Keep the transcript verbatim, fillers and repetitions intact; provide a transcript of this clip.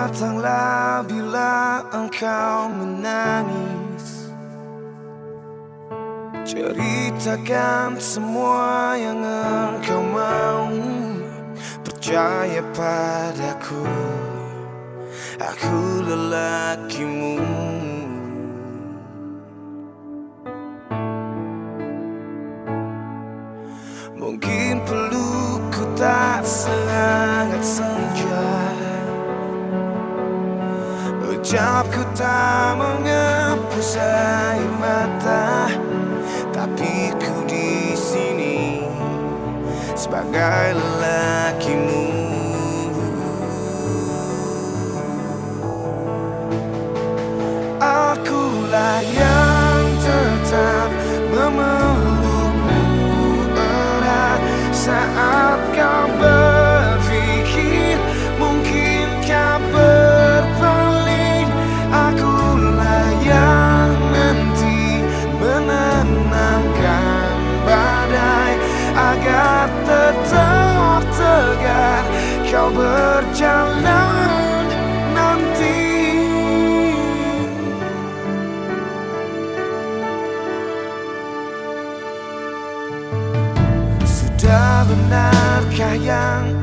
Datanglah bila engkau menangis, ceritakan semua yang engkau mau. Percaya padaku, aku lelakimu. Mungkin pelukku tak sehangat senja, ucapku tak menghapus air mata, tapi ku di sini sebagai lelakimu. Akulah yang tetap memelukmu erat saat kau berpikir mungkin kau berpaling. Akulah yang nanti menenangkan badai agar tetap tegar kau berjalan nanti. Sudah benarkah yang